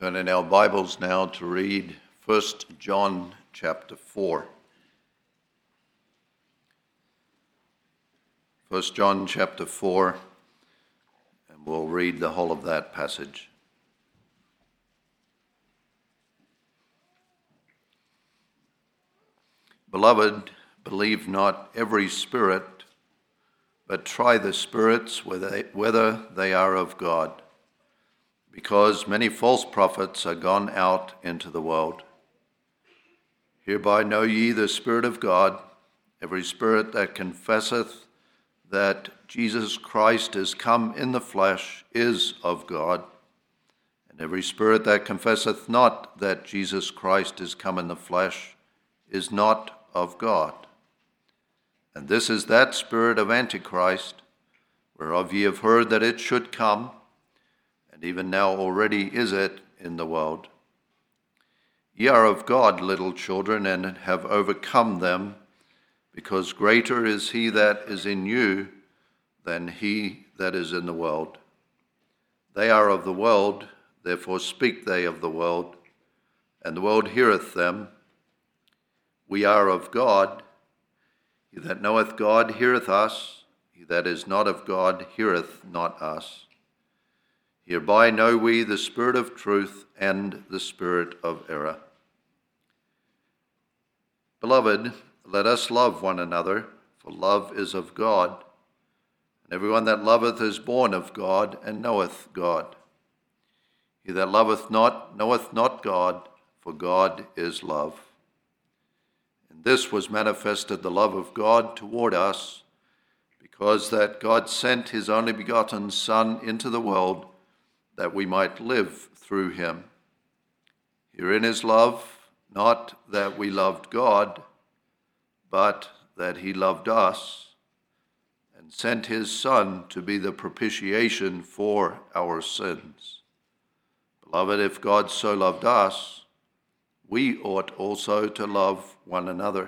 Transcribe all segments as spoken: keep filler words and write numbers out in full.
Turn in our Bibles now to read First John chapter four. First John chapter four, and we'll read the whole of that passage. Beloved, believe not every spirit, but try the spirits whether they are of God, because many false prophets are gone out into the world. Hereby know ye the Spirit of God. Every spirit that confesseth that Jesus Christ is come in the flesh is of God, and every spirit that confesseth not that Jesus Christ is come in the flesh is not of God. And this is that spirit of Antichrist, whereof ye have heard that it should come, and even now already is it in the world. Ye are of God, little children, and have overcome them, because greater is he that is in you than he that is in the world. They are of the world, therefore speak they of the world, and the world heareth them. We are of God. He that knoweth God heareth us. He that is not of God heareth not us. Hereby know we the spirit of truth and the spirit of error. Beloved, let us love one another, for love is of God. And everyone that loveth is born of God and knoweth God. He that loveth not knoweth not God, for God is love. In this was manifested the love of God toward us, because that God sent his only begotten Son into the world, that we might live through him. Herein is love, not that we loved God, but that he loved us, and sent his Son to be the propitiation for our sins. Beloved, if God so loved us, we ought also to love one another.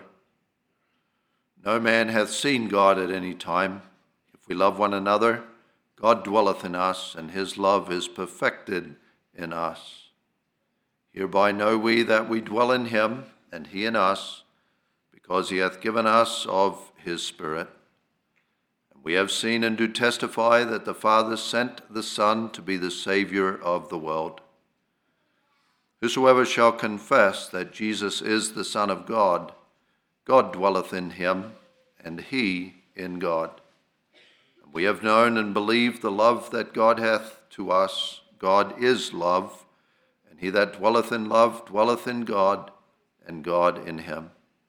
No man hath seen God at any time. If we love one another, God dwelleth in us, and his love is perfected in us. Hereby know we that we dwell in him, and he in us, because he hath given us of his Spirit. And we have seen and do testify that the Father sent the Son to be the Saviour of the world. Whosoever shall confess that Jesus is the Son of God, God dwelleth in him, and he in God. We have known and believed the love that God hath to us. God is love, and he that dwelleth in love dwelleth in God, and God in him.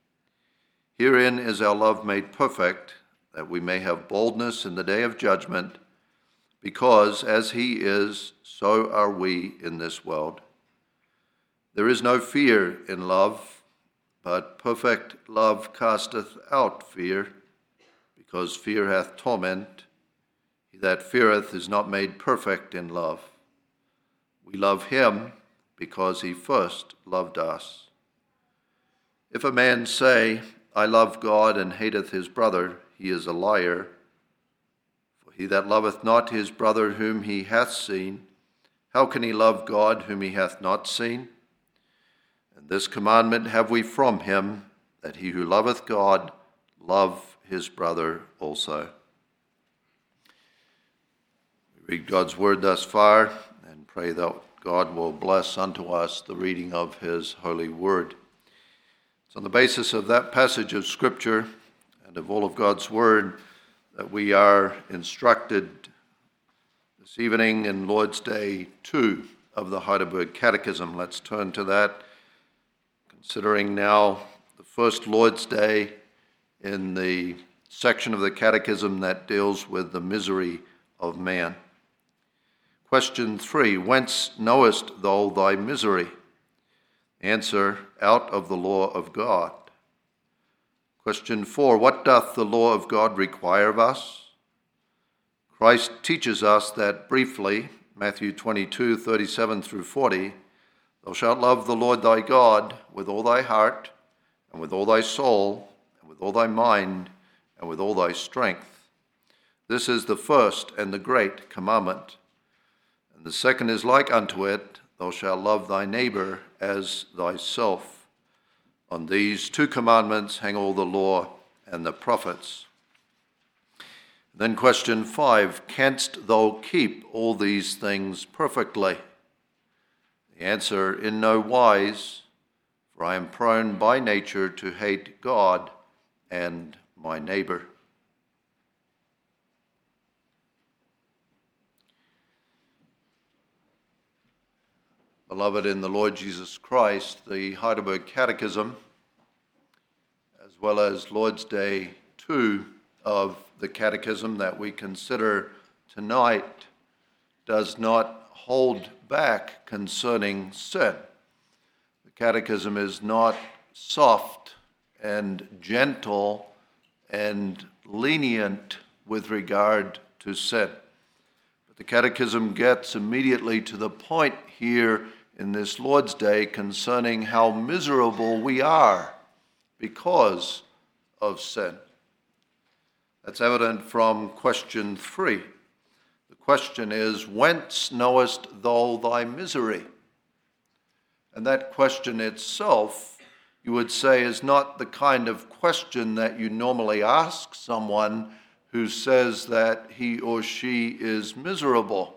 Herein is our love made perfect, that we may have boldness in the day of judgment, because as he is, so are we in this world. There is no fear in love, but perfect love casteth out fear, because fear hath torment. He that feareth is not made perfect in love. We love him because he first loved us. If a man say, I love God, and hateth his brother, he is a liar. For he that loveth not his brother whom he hath seen, how can he love God whom he hath not seen? And this commandment have we from him, that he who loveth God love his brother also. Read God's word thus far, and pray that God will bless unto us the reading of his holy word. It's on the basis of that passage of Scripture and of all of God's word that we are instructed this evening in Lord's Day two of the Heidelberg Catechism. Let's turn to that, considering now the first Lord's Day in the section of the Catechism that deals with the misery of man. Question three, whence knowest thou thy misery? Answer, out of the law of God. Question four, what doth the law of God require of us? Christ teaches us that briefly, Matthew twenty-two, thirty-seven through forty, thou shalt love the Lord thy God with all thy heart, and with all thy soul, and with all thy mind, and with all thy strength. This is the first and the great commandment. And the second is like unto it, thou shalt love thy neighbor as thyself. On these two commandments hang all the law and the prophets. Then question five, canst thou keep all these things perfectly? The answer, in no wise, for I am prone by nature to hate God and my neighbor. Beloved in the Lord Jesus Christ, the Heidelberg Catechism, as well as Lord's Day two of the Catechism that we consider tonight, does not hold back concerning sin. The Catechism is not soft and gentle and lenient with regard to sin. But the Catechism gets immediately to the point here in this Lord's Day concerning how miserable we are because of sin. That's evident from question three. The question is, whence knowest thou thy misery? And that question itself, you would say, is not the kind of question that you normally ask someone who says that he or she is miserable.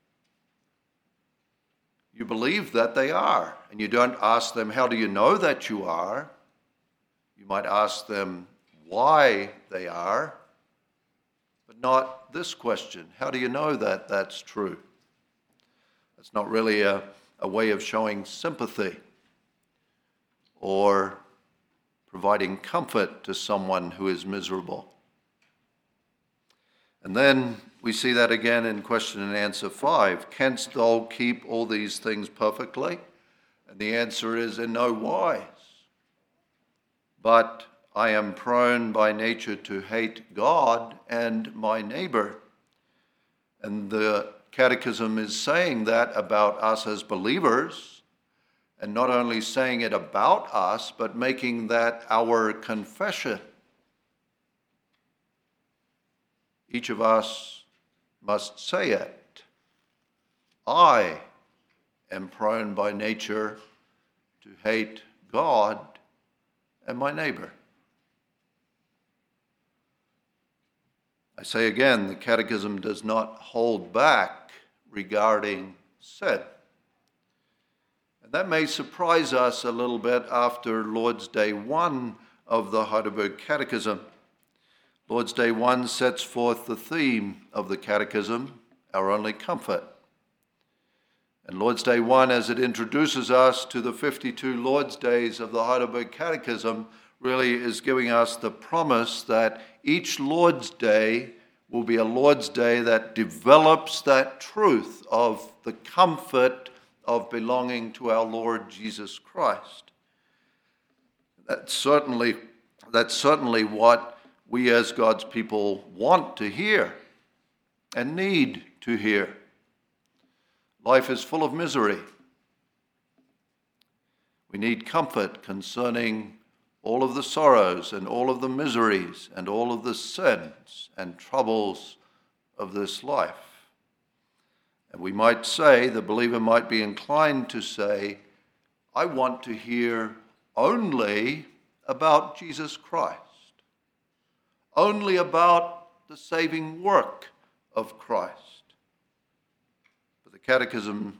You believe that they are, and you don't ask them, how do you know that you are? You might ask them why they are, but not this question. How do you know that that's true? That's not really a, a way of showing sympathy or providing comfort to someone who is miserable. And then we see that again in question and answer five. Canst thou keep all these things perfectly? And the answer is, in no wise. But I am prone by nature to hate God and my neighbor. And the Catechism is saying that about us as believers, and not only saying it about us, but making that our confession. Each of us must say it. I am prone by nature to hate God and my neighbor. I say again, the Catechism does not hold back regarding sin. And that may surprise us a little bit after Lord's Day one of the Heidelberg Catechism. Lord's Day one sets forth the theme of the Catechism, our only comfort. And Lord's Day one, as it introduces us to the fifty-two Lord's Days of the Heidelberg Catechism, really is giving us the promise that each Lord's Day will be a Lord's Day that develops that truth of the comfort of belonging to our Lord Jesus Christ. That's certainly, that's certainly what we as God's people want to hear and need to hear. Life is full of misery. We need comfort concerning all of the sorrows and all of the miseries and all of the sins and troubles of this life. And we might say, the believer might be inclined to say, I want to hear only about Jesus Christ, only about the saving work of Christ. But the Catechism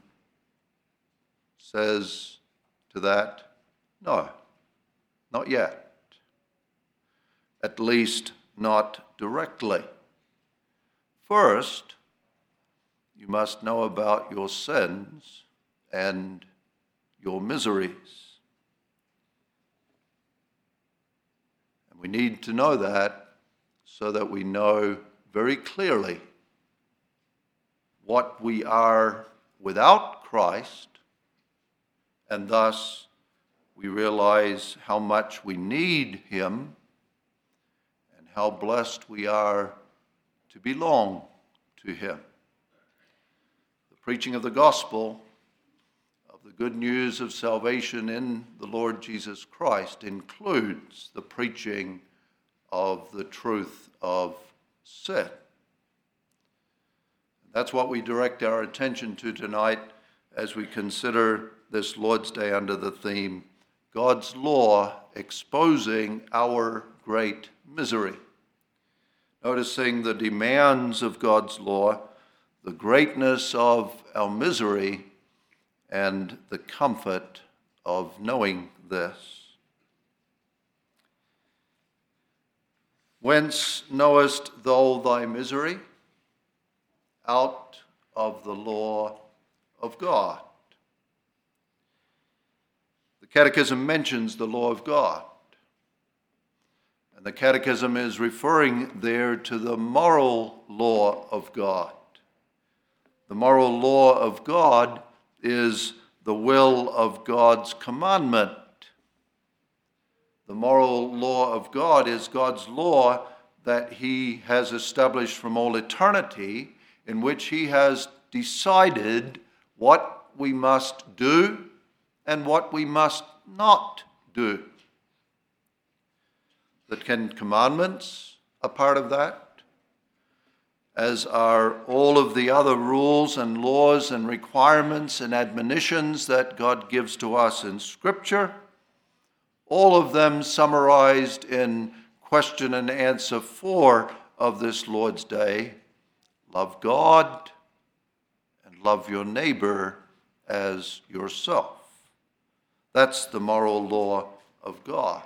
says to that, no, not yet. At least not directly. First, you must know about your sins and your miseries. And we need to know that so that we know very clearly what we are without Christ, and thus we realize how much we need him and how blessed we are to belong to him. The preaching of the gospel, of the good news of salvation in the Lord Jesus Christ, includes the preaching of the truth of sin. That's what we direct our attention to tonight as we consider this Lord's Day under the theme, God's Law Exposing Our Great Misery. Noticing the demands of God's law, the greatness of our misery, and the comfort of knowing this. Whence knowest thou thy misery? Out of the law of God. The Catechism mentions the law of God. And the Catechism is referring there to the moral law of God. The moral law of God is the will of God's commandment. The moral law of God is God's law that he has established from all eternity, in which he has decided what we must do and what we must not do. The Ten Commandments are part of that, as are all of the other rules and laws and requirements and admonitions that God gives to us in Scripture, all of them summarized in question and answer four of this Lord's Day. Love God and love your neighbor as yourself. That's the moral law of God.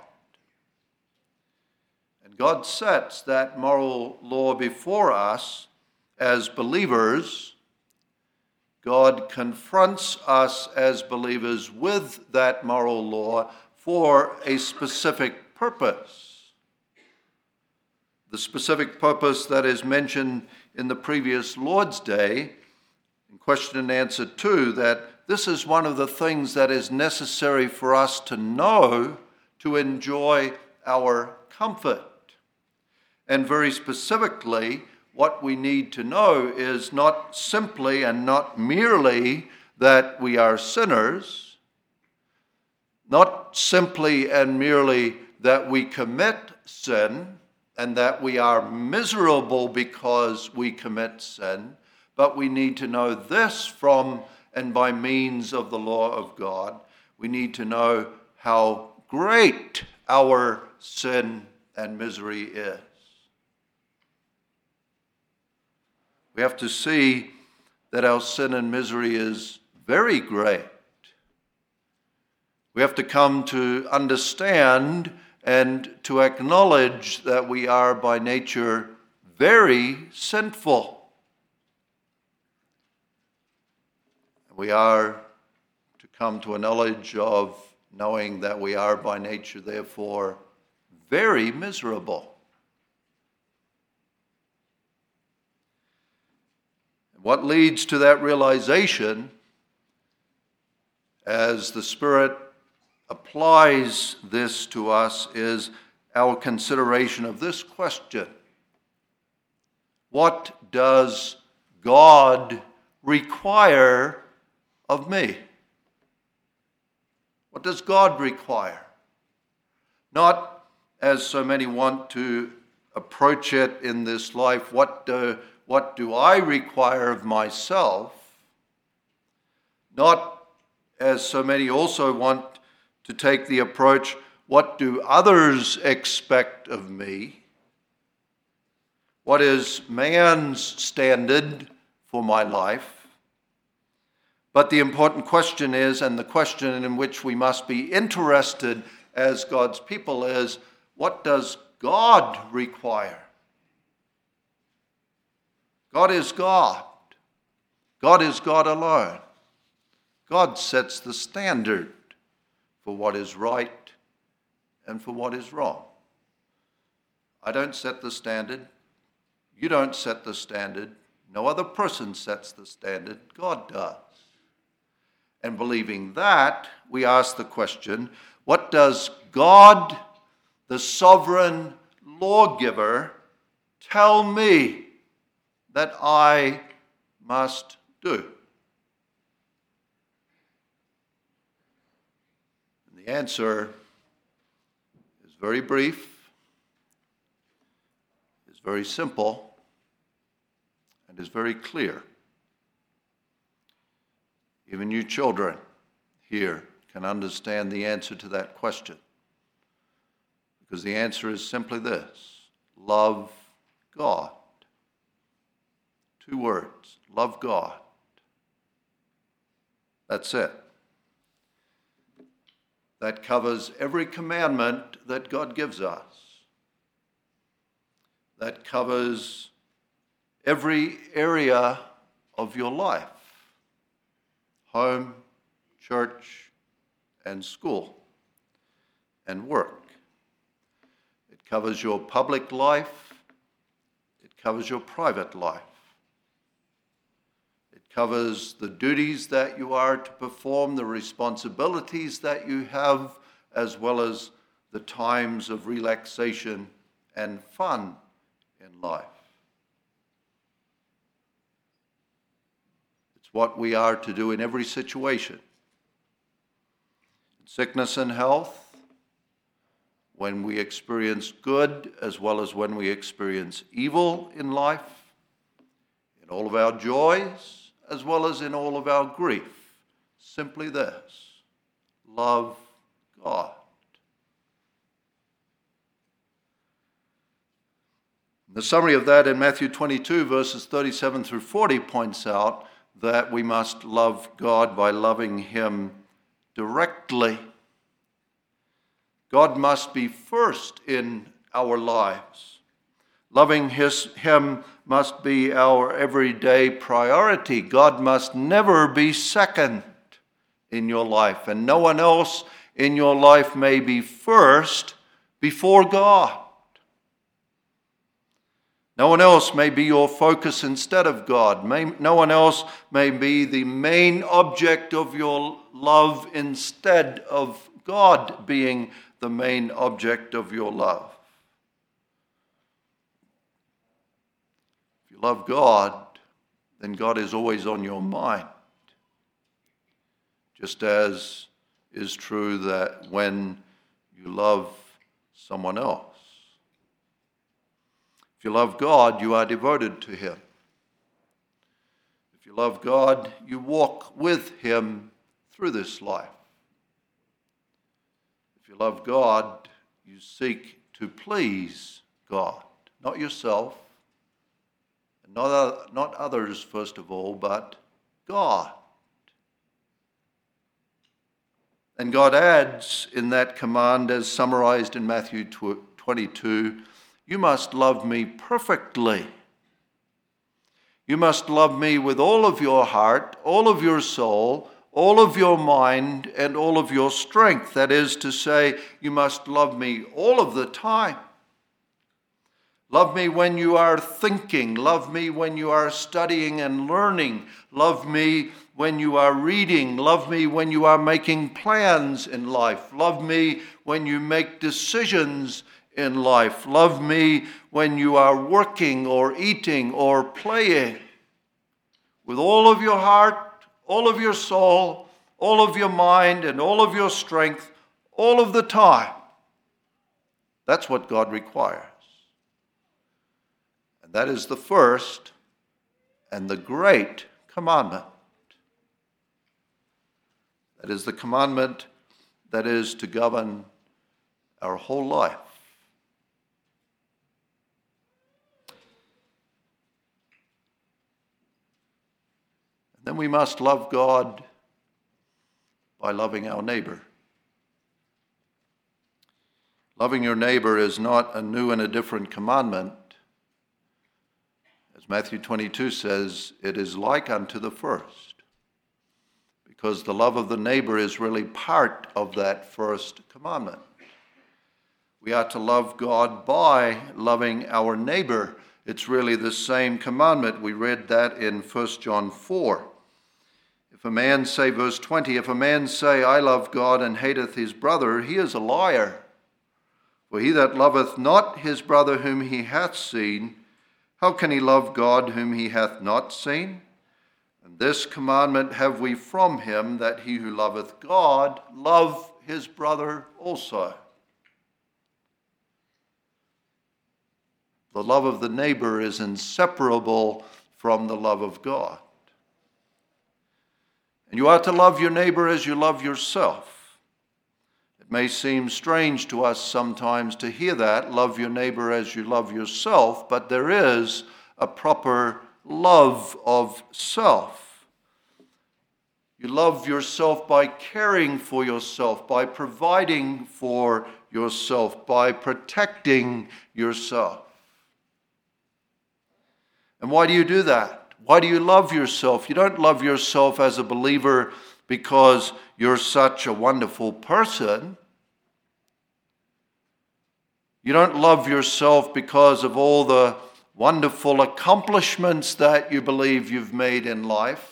And God sets that moral law before us as believers. God confronts us as believers with that moral law for a specific purpose. The specific purpose that is mentioned in the previous Lord's Day, in question and answer two, that this is one of the things that is necessary for us to know to enjoy our comfort. And very specifically, what we need to know is not simply and not merely that we are sinners, not simply and merely that we commit sin and that we are miserable because we commit sin, but we need to know this from and by means of the law of God. We need to know how great our sin and misery is. We have to see that our sin and misery is very great. We have to come to understand and to acknowledge that we are by nature very sinful. We are to come to a knowledge of knowing that we are by nature, therefore, very miserable. What leads to that realization, as the Spirit applies this to us, is our consideration of this question: what does God require of me? What does God require? Not, as so many want to approach it in this life, what do, what do I require of myself? Not, as so many also want to take the approach, what do others expect of me? What is man's standard for my life? But the important question is, and the question in which we must be interested as God's people is, what does God require? God is God. God is God alone. God sets the standard for what is right and for what is wrong. I don't set the standard. You don't set the standard. No other person sets the standard. God does. And believing that, we ask the question, what does God, the sovereign lawgiver, tell me that I must do? And the answer is very brief, is very simple, and is very clear. Even you children here can understand the answer to that question. Because the answer is simply this: love God. Two words: love God. That's it. That covers every commandment that God gives us. That covers every area of your life: home, church, and school, and work. It covers your public life. It covers your private life. It covers the duties that you are to perform, the responsibilities that you have, as well as the times of relaxation and fun in life. It's what we are to do in every situation. In sickness and health, when we experience good as well as when we experience evil in life, in all of our joys as well as in all of our grief, simply this: love God. The summary of that in Matthew twenty-two, verses thirty-seven through forty, points out that we must love God by loving Him directly. God must be first in our lives. Loving his, Him must be our everyday priority. God must never be second in your life, and no one else in your life may be first before God. No one else may be your focus instead of God. May, no one else may be the main object of your love instead of God being the main object of your love. If you love God, then God is always on your mind. Just as is true that when you love someone else. If you love God, you are devoted to Him. If you love God, you walk with Him through this life. If you love God, you seek to please God, not yourself, and not, not others first of all, but God. And God adds in that command, as summarized in Matthew twenty-two, you must love me perfectly. You must love me with all of your heart, all of your soul, all of your mind, and all of your strength. That is to say, you must love me all of the time. Love me when you are thinking. Love me when you are studying and learning. Love me when you are reading. Love me when you are making plans in life. Love me when you make decisions in life. Love me when you are working or eating or playing. With all of your heart, all of your soul, all of your mind, and all of your strength, all of the time. That's what God requires. And that is the first and the great commandment. That is the commandment that is to govern our whole life. And then we must love God by loving our neighbor. Loving your neighbor is not a new and a different commandment. As Matthew twenty-two says, it is like unto the first. Because the love of the neighbor is really part of that first commandment. We are to love God by loving our neighbor. It's really the same commandment. We read that in First John four. If a man say, verse twenty, if a man say, I love God and hateth his brother, he is a liar. For he that loveth not his brother whom he hath seen, how can he love God whom he hath not seen? And this commandment have we from him, that he who loveth God love his brother also. The love of the neighbor is inseparable from the love of God. And you are to love your neighbor as you love yourself. It may seem strange to us sometimes to hear that, love your neighbor as you love yourself, but there is a proper love of self. You love yourself by caring for yourself, by providing for yourself, by protecting yourself. And why do you do that? Why do you love yourself? You don't love yourself as a believer because you're such a wonderful person. You don't love yourself because of all the wonderful accomplishments that you believe you've made in life.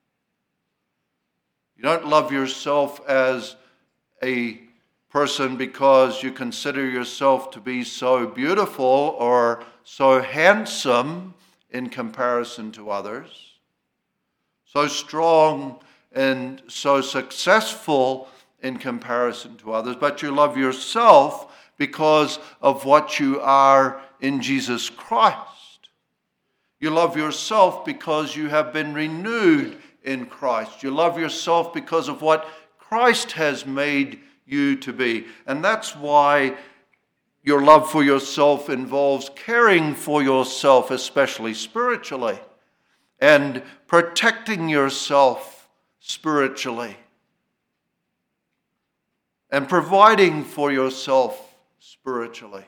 You don't love yourself as a person because you consider yourself to be so beautiful or so handsome in comparison to others, so strong and so successful in comparison to others, but you love yourself because of what you are in Jesus Christ. You love yourself because you have been renewed in Christ. You love yourself because of what Christ has made you to be. And that's why your love for yourself involves caring for yourself, especially spiritually, and protecting yourself spiritually, and providing for yourself spiritually.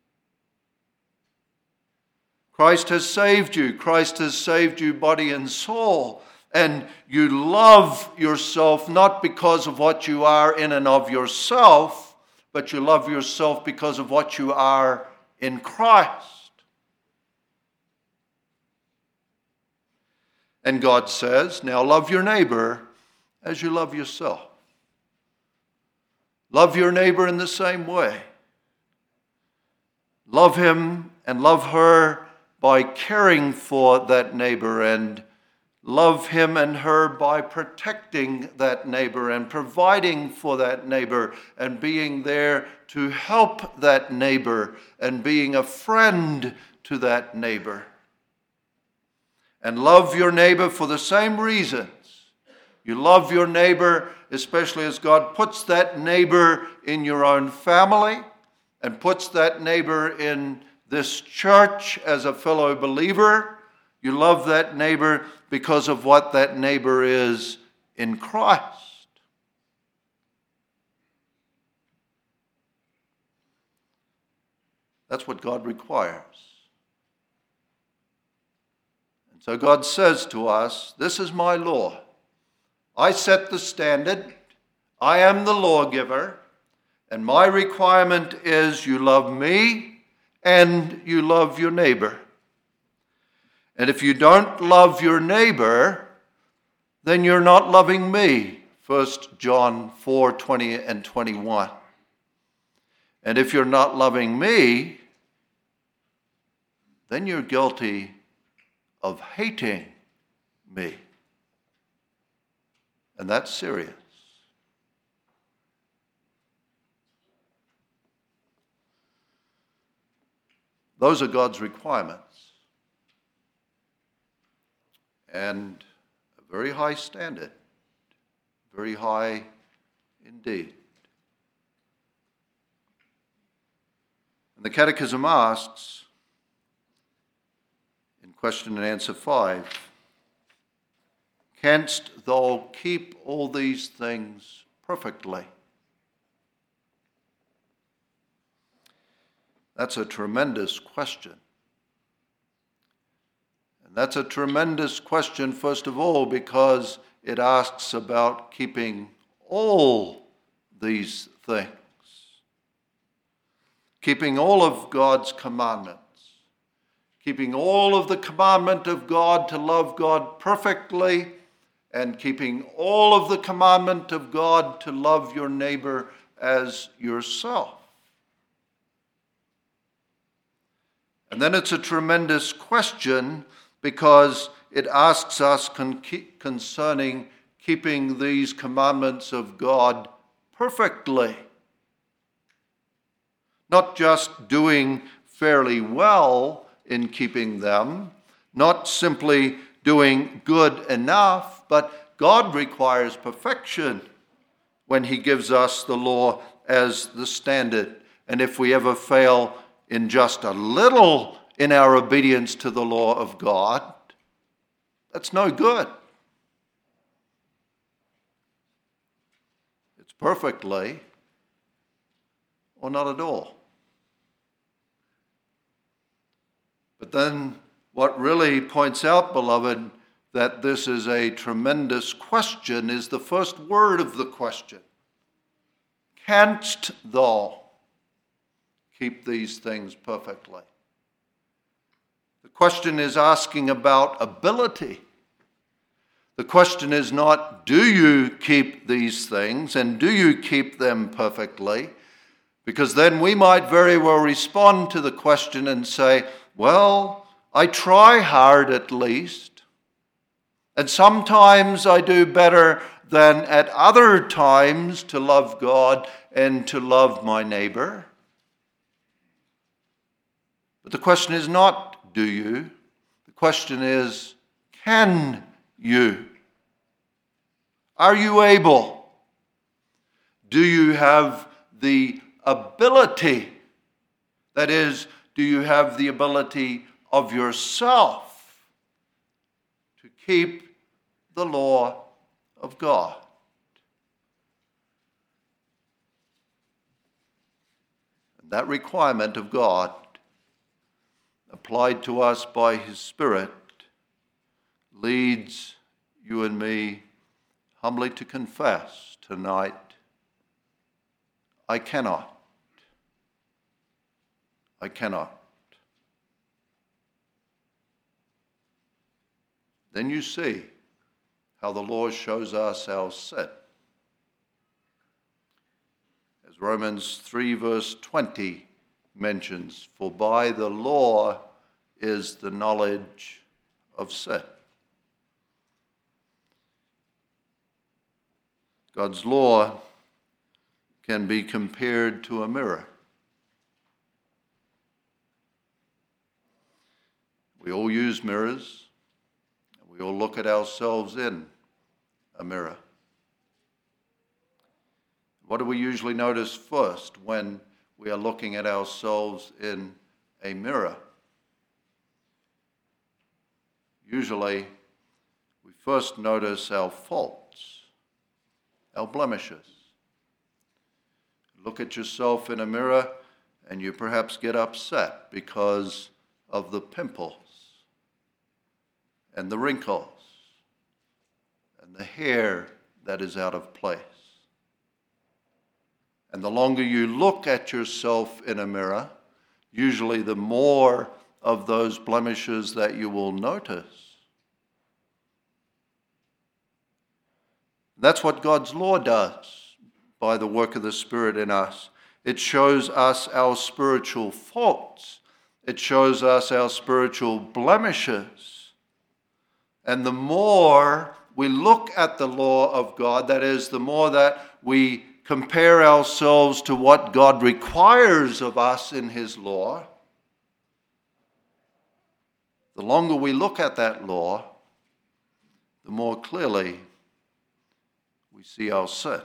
Christ has saved you. Christ has saved you body and soul. And you love yourself not because of what you are in and of yourself, but you love yourself because of what you are in Christ. And God says, now love your neighbor as you love yourself. Love your neighbor in the same way. Love him and love her by caring for that neighbor, and love him and her by protecting that neighbor and providing for that neighbor and being there to help that neighbor and being a friend to that neighbor. And love your neighbor for the same reasons. You love your neighbor, especially as God puts that neighbor in your own family and puts that neighbor in this church as a fellow believer. You love that neighbor because of what that neighbor is in Christ. That's what God requires. And so God says to us, this is my law. I set the standard. I am the lawgiver. And my requirement is you love me and you love your neighbor. And if you don't love your neighbor, then you're not loving me. First John four, twenty and twenty-one. And if you're not loving me, then you're guilty of hating me. And that's serious. Those are God's requirements. And a very high standard, very high indeed. And the Catechism asks, in question and answer five, canst thou keep all these things perfectly? That's a tremendous question. And that's a tremendous question, first of all, because it asks about keeping all these things. Keeping all of God's commandments. Keeping all of the commandment of God to love God perfectly, and keeping all of the commandment of God to love your neighbor as yourself. And then it's a tremendous question because it asks us con- concerning keeping these commandments of God perfectly. Not just doing fairly well in keeping them, not simply doing good enough, but God requires perfection when he gives us the law as the standard. And if we ever fail in just a little in our obedience to the law of God, that's no good. It's perfectly or not at all. But then what really points out, beloved, that this is a tremendous question is the first word of the question. Canst thou keep these things perfectly? The question is asking about ability. The question is not, do you keep these things and do you keep them perfectly? Because then we might very well respond to the question and say, well, I try hard at least, and sometimes I do better than at other times to love God and to love my neighbor. But the question is not, do you? The question is, can you? Are you able? Do you have the ability? That is, do you have the ability of yourself to keep the law of God? And that requirement of God, applied to us by his Spirit, leads you and me humbly to confess tonight, I cannot. I cannot. Then you see how the law shows us our sin. As Romans three verse twenty mentions, for by the law is the knowledge of sin. God's law can be compared to a mirror. We all use mirrors. We all look at ourselves in a mirror. What do we usually notice first when we are looking at ourselves in a mirror? Usually, we first notice our faults, our blemishes. Look at yourself in a mirror and you perhaps get upset because of the pimples and the wrinkles and the hair that is out of place. And the longer you look at yourself in a mirror, usually the more of those blemishes that you will notice. That's what God's law does by the work of the Spirit in us. It shows us our spiritual faults. It shows us our spiritual blemishes. And the more we look at the law of God, that is, the more that we compare ourselves to what God requires of us in his law, the longer we look at that law, the more clearly we see our sin.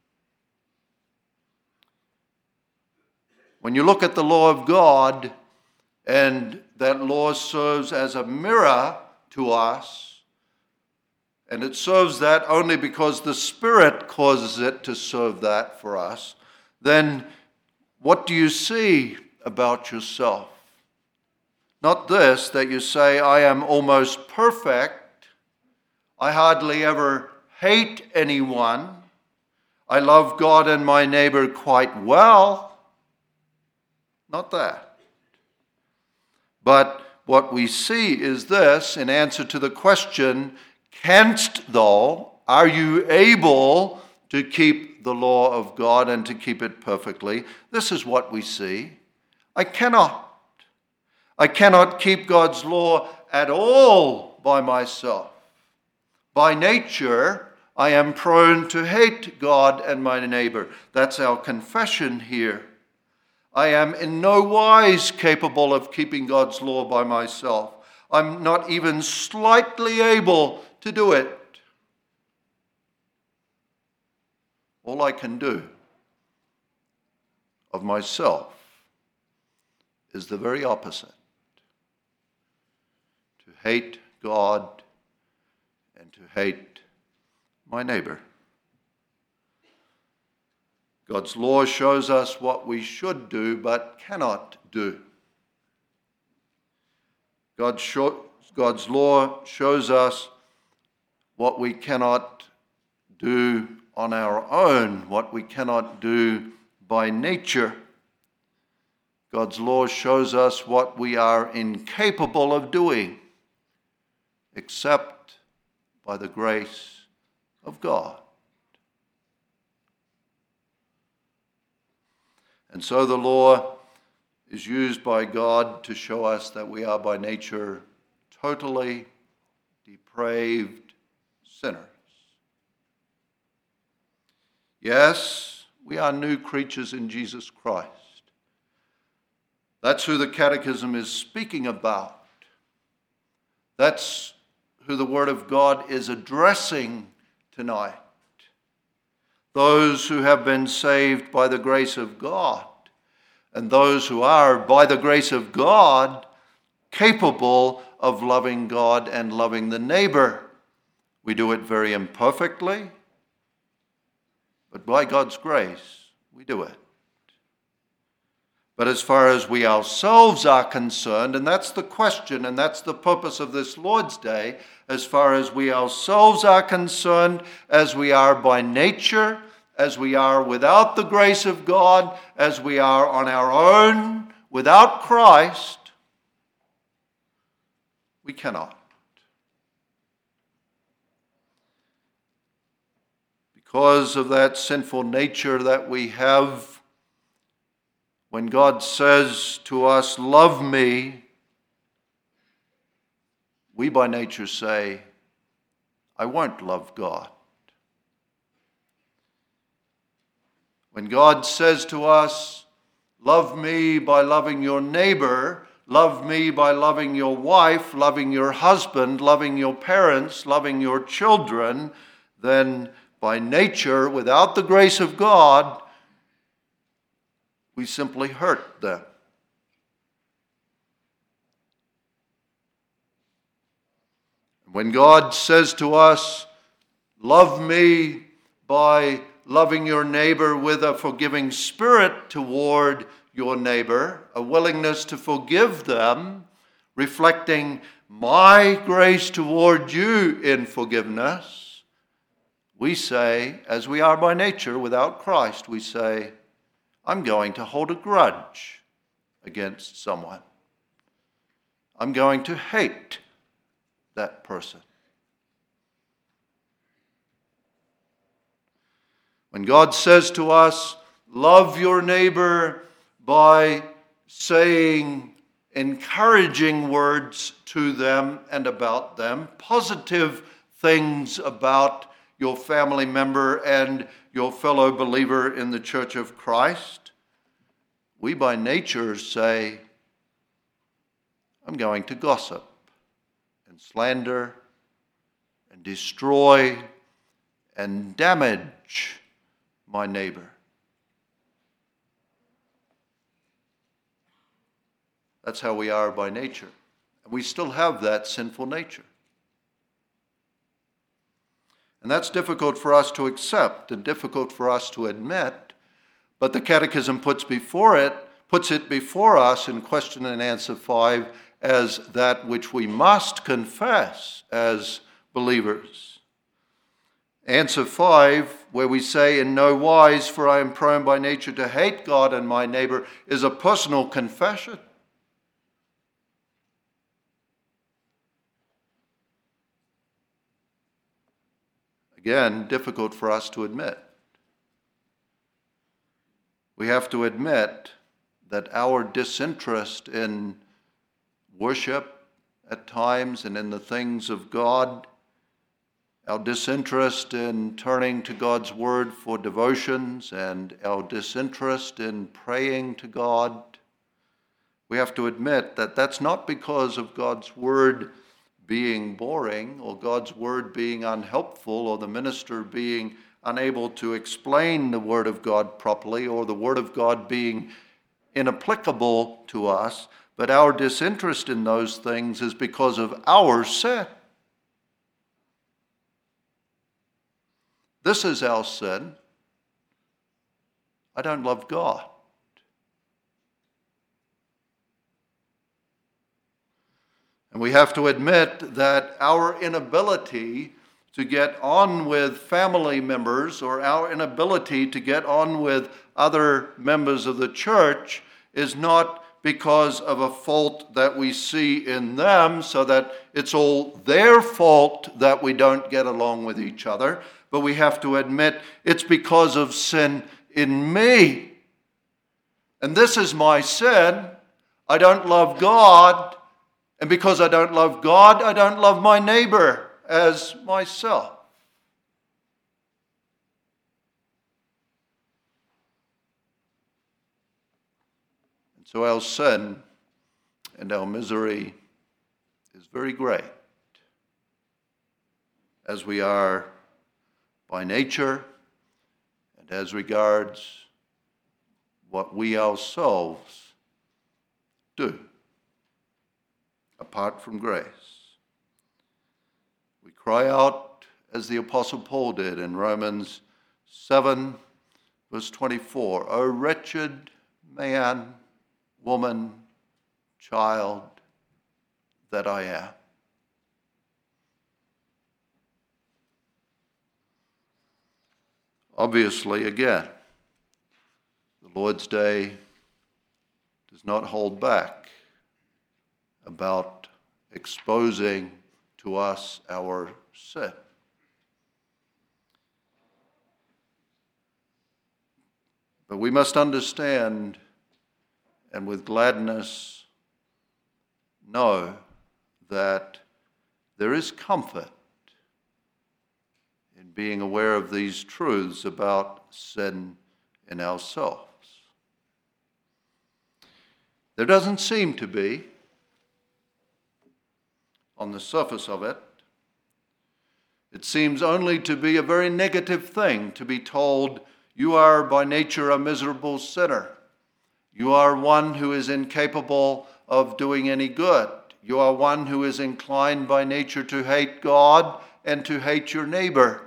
When you look at the law of God, and that law serves as a mirror to us, and it serves that only because the Spirit causes it to serve that for us, then what do you see about yourself? Not this, that you say, I am almost perfect, I hardly ever hate anyone, I love God and my neighbor quite well. Not that. But what we see is this, in answer to the question, canst thou, are you able to keep the law of God and to keep it perfectly? This is what we see. I cannot. I cannot keep God's law at all by myself. By nature, I am prone to hate God and my neighbor. That's our confession here. I am in no wise capable of keeping God's law by myself. I'm not even slightly able to do it. all I can do of myself is the very opposite. To hate God and to hate my neighbor. God's law shows us what we should do but cannot do. God show, God's law shows us what we cannot do on our own, what we cannot do by nature. God's law shows us what we are incapable of doing, except by the grace of God. And so the law is used by God to show us that we are by nature totally depraved sinners. Yes, we are new creatures in Jesus Christ. That's who the Catechism is speaking about. That's who the Word of God is addressing tonight. Those who have been saved by the grace of God, and those who are, by the grace of God, capable of loving God and loving the neighbor. We do it very imperfectly, but by God's grace, we do it. But as far as we ourselves are concerned, and that's the question, and that's the purpose of this Lord's Day, as far as we ourselves are concerned, as we are by nature, as we are without the grace of God, as we are on our own, without Christ, we cannot. Because of that sinful nature that we have, when God says to us, "Love me," we by nature say, "I won't love God." When God says to us, "Love me by loving your neighbor," love me by loving your wife, loving your husband, loving your parents, loving your children, then by nature, without the grace of God, we simply hurt them. When God says to us, "Love me by loving your neighbor with a forgiving spirit toward your neighbor," a willingness to forgive them, reflecting my grace toward you in forgiveness, we say, as we are by nature without Christ, we say, "I'm going to hold a grudge against someone. I'm going to hate that person." When God says to us, "Love your neighbor by saying encouraging words to them and about them, positive things about your family member and your fellow believer in the Church of Christ," we by nature say, "I'm going to gossip and slander and destroy and damage my neighbor." That's how we are by nature. And we still have that sinful nature. And that's difficult for us to accept and difficult for us to admit, but the Catechism puts before it, puts it before us in question and answer five as that which we must confess as believers. Answer five, where we say, "In no wise, for I am prone by nature to hate God and my neighbor," is a personal confession. Again, difficult for us to admit. We have to admit that our disinterest in worship at times and in the things of God, our disinterest in turning to God's Word for devotions, and our disinterest in praying to God, we have to admit that that's not because of God's Word being boring or God's Word being unhelpful or the minister being unable to explain the Word of God properly, or the Word of God being inapplicable to us, but our disinterest in those things is because of our sin. This is our sin. I don't love God. And we have to admit that our inability to get on with family members, or our inability to get on with other members of the church, is not because of a fault that we see in them, so that it's all their fault that we don't get along with each other, but we have to admit it's because of sin in me. And this is my sin. I don't love God. And because I don't love God, I don't love my neighbor as myself. And so our sin and our misery is very great, as we are by nature and as regards what we ourselves do apart from grace. We cry out as the Apostle Paul did in Romans seven, verse twenty-four, O wretched man, woman, child that I am. Obviously, again, the Lord's Day does not hold back about exposing to us our sin. But we must understand, and with gladness know, that there is comfort in being aware of these truths about sin in ourselves. There doesn't seem to be, on the surface of it, it seems only to be a very negative thing to be told, you are by nature a miserable sinner. You are one who is incapable of doing any good. You are one who is inclined by nature to hate God and to hate your neighbor.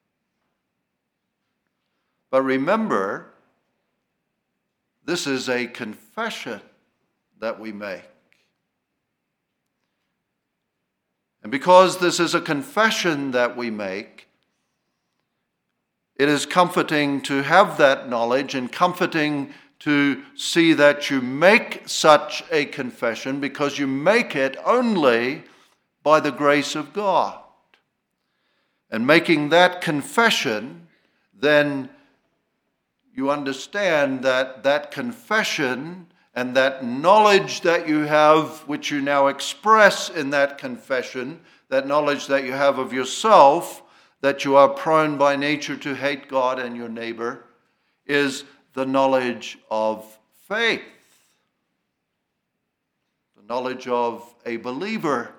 But remember, this is a confession that we make. And because this is a confession that we make, it is comforting to have that knowledge, and comforting to see that you make such a confession, because you make it only by the grace of God. And making that confession, then you understand that that confession and that knowledge that you have, which you now express in that confession, that knowledge that you have of yourself, that you are prone by nature to hate God and your neighbor, is the knowledge of faith, the knowledge of a believer.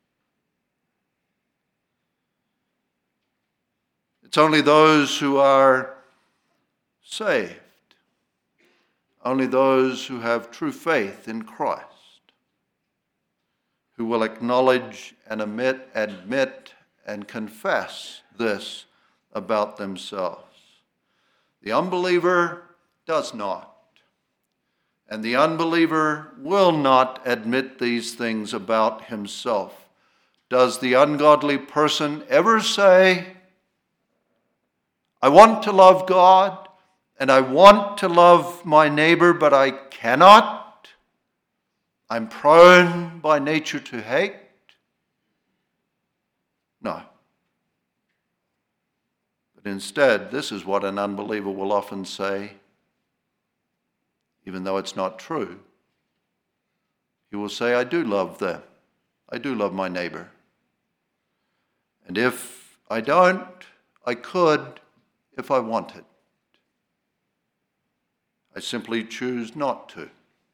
It's only those who are saved, only those who have true faith in Christ, who will acknowledge and admit, admit and confess this about themselves. The unbeliever does not, and the unbeliever will not admit these things about himself. Does the ungodly person ever say, I want to love God and I want to love my neighbor, but I cannot? I'm prone by nature to hate? No. But instead, this is what an unbeliever will often say, even though it's not true. He will say, I do love them. I do love my neighbor. And if I don't, I could if I wanted. I simply choose not to.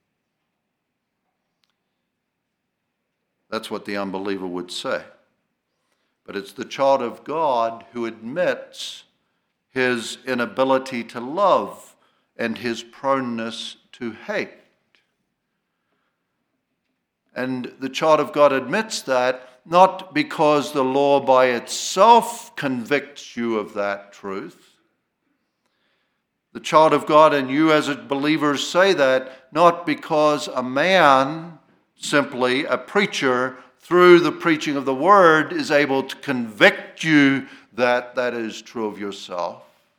That's what the unbeliever would say. But it's the child of God who admits his inability to love and his proneness to hate. And the child of God admits that, not because the law by itself convicts you of that truth. The child of God and you as believers say that not because a man, simply a preacher, through the preaching of the word is able to convict you that that is true of yourself.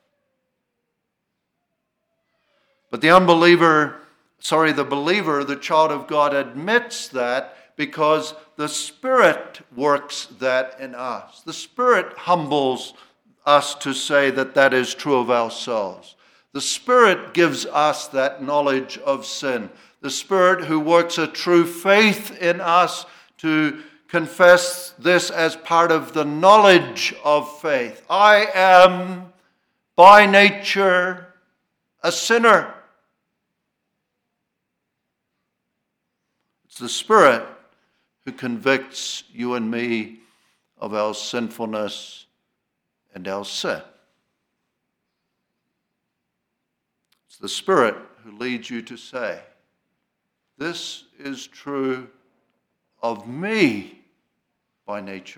But the unbeliever, sorry, the believer, the child of God admits that because the Spirit works that in us. The Spirit humbles us to say that that is true of ourselves. The Spirit gives us that knowledge of sin. The Spirit who works a true faith in us to confess this as part of the knowledge of faith. I am by nature a sinner. It's the Spirit who convicts you and me of our sinfulness and our sin. It's the Spirit who leads you to say, this is true of me by nature.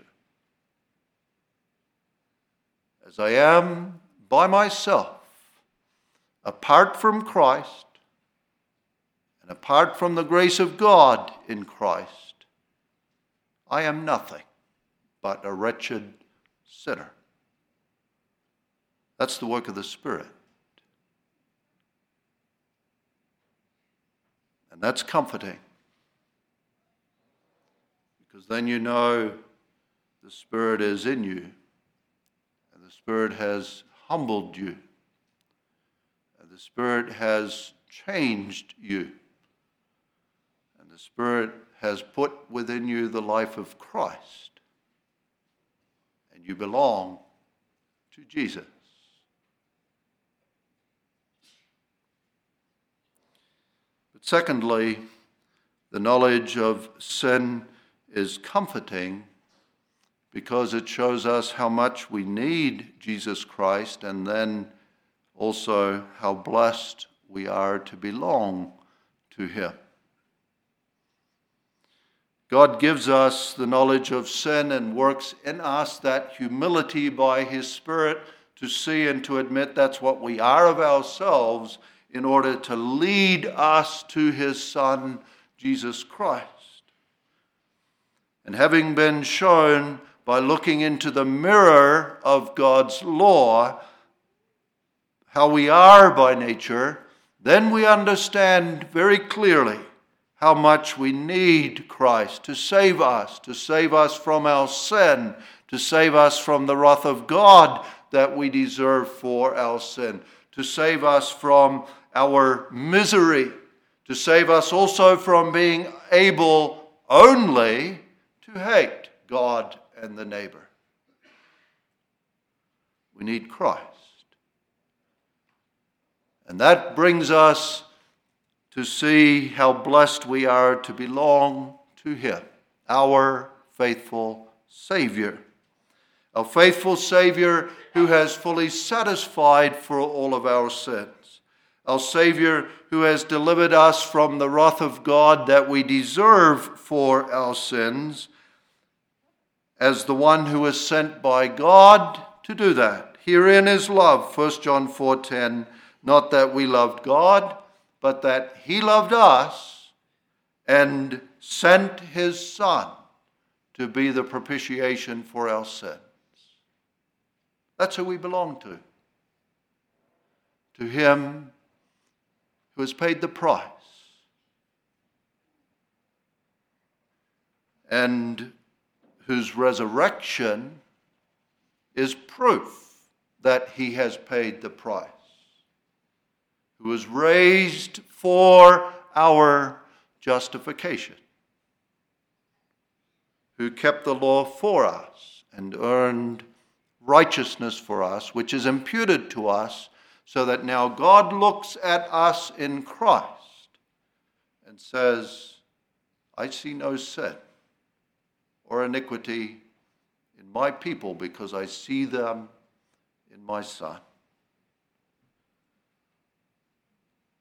As I am by myself, apart from Christ, and apart from the grace of God in Christ, I am nothing but a wretched sinner. That's the work of the Spirit. And that's comforting. Because then you know the Spirit is in you. And the Spirit has humbled you. And the Spirit has changed you. And the Spirit has put within you the life of Christ. And you belong to Jesus. But secondly, the knowledge of sin is comforting because it shows us how much we need Jesus Christ, and then also how blessed we are to belong to him. God gives us the knowledge of sin and works in us that humility by his Spirit to see and to admit that's what we are of ourselves in order to lead us to his Son, Jesus Christ. And having been shown by looking into the mirror of God's law how we are by nature, then we understand very clearly how much we need Christ to save us, to save us from our sin, to save us from the wrath of God that we deserve for our sin, to save us from our misery, to save us also from being able only to hate God and the neighbor. We need Christ. And that brings us to see how blessed we are to belong to him, our faithful Savior. A faithful Savior who has fully satisfied for all of our sins. Our Savior who has delivered us from the wrath of God that we deserve for our sins, as the one who was sent by God to do that. Herein is love, First John four ten, not that we loved God, but that he loved us and sent his Son to be the propitiation for our sins. That's who we belong to. To him who has paid the price and whose resurrection is proof that he has paid the price, who was raised for our justification, who kept the law for us and earned righteousness for us, which is imputed to us, so that now God looks at us in Christ and says, I see no sin or iniquity in my people because I see them in my Son.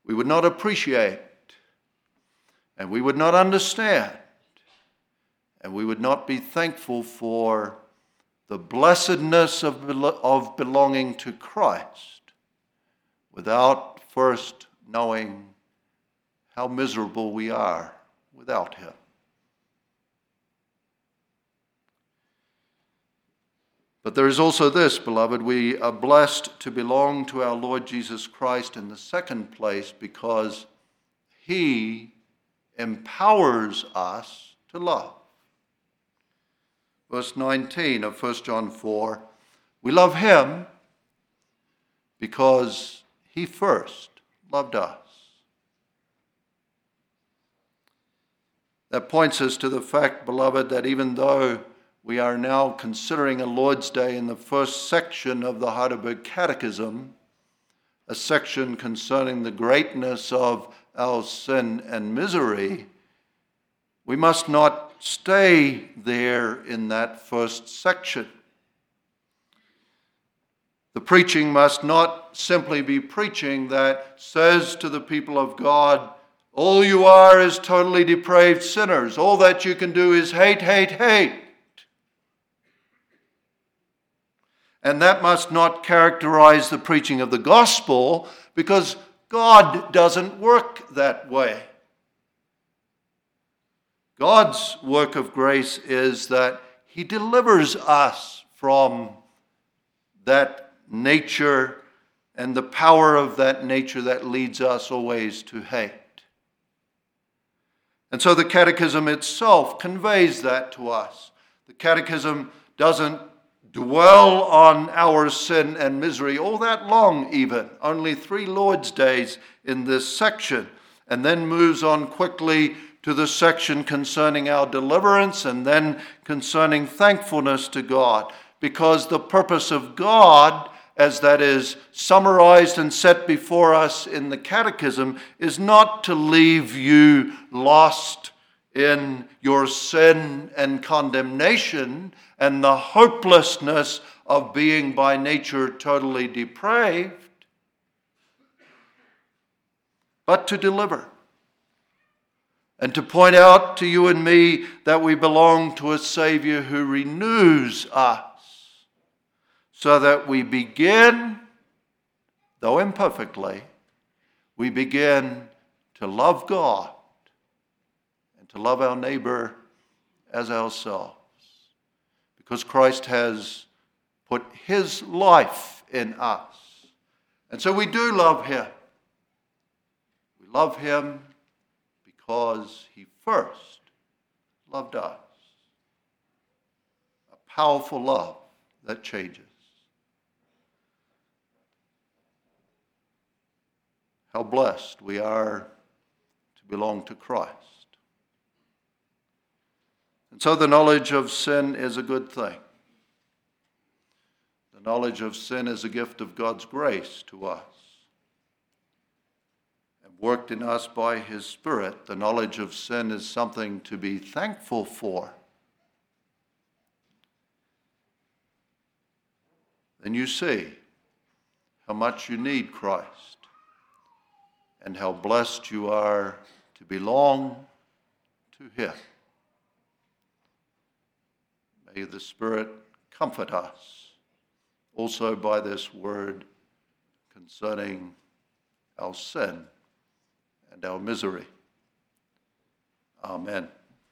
we would not appreciate, and we would not understand, and we would not be thankful for the blessedness of, of belonging to Christ without first knowing how miserable we are without him. But there is also this, beloved, we are blessed to belong to our Lord Jesus Christ in the second place because he empowers us to love. Verse nineteen of First John four, we love him because he first loved us. That points us to the fact, beloved, that even though we are now considering a Lord's Day in the first section of the Heidelberg Catechism, a section concerning the greatness of our sin and misery, we must not stay there in that first section. The preaching must not simply be preaching that says to the people of God, all you are is totally depraved sinners. All that you can do is hate, hate, hate. And that must not characterize the preaching of the gospel, because God doesn't work that way. God's work of grace is that he delivers us from that nature and the power of that nature that leads us always to hate. And so the Catechism itself conveys that to us. The Catechism doesn't dwell on our sin and misery all that long even, only three Lord's Days in this section, and then moves on quickly to the section concerning our deliverance and then concerning thankfulness to God, because the purpose of God, as that is summarized and set before us in the Catechism, is not to leave you lost in your sin and condemnation and the hopelessness of being by nature totally depraved, but to deliver and to point out to you and me that we belong to a Savior who renews us so that we begin, though imperfectly, we begin to love God and to love our neighbor as ourselves. Because Christ has put his life in us. And so we do love him. We love him because he first loved us. A powerful love that changes. How blessed we are to belong to Christ. And so the knowledge of sin is a good thing. The knowledge of sin is a gift of God's grace to us. And worked in us by his Spirit, the knowledge of sin is something to be thankful for. Then you see how much you need Christ and how blessed you are to belong to him. May the Spirit comfort us also by this word concerning our sin and our misery. Amen.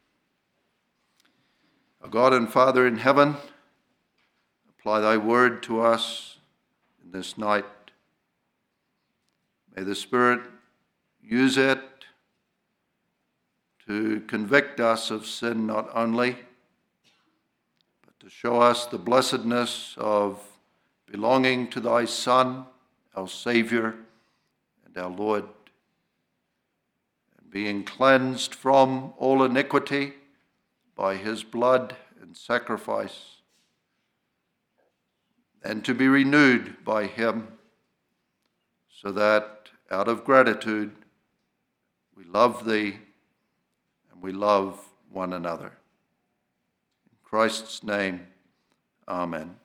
Our God and Father in heaven, apply thy word to us in this night. May the Spirit use it to convict us of sin not only, to show us the blessedness of belonging to thy Son, our Savior and our Lord, and being cleansed from all iniquity by his blood and sacrifice, and to be renewed by him, so that out of gratitude we love thee and we love one another. In Christ's name, amen.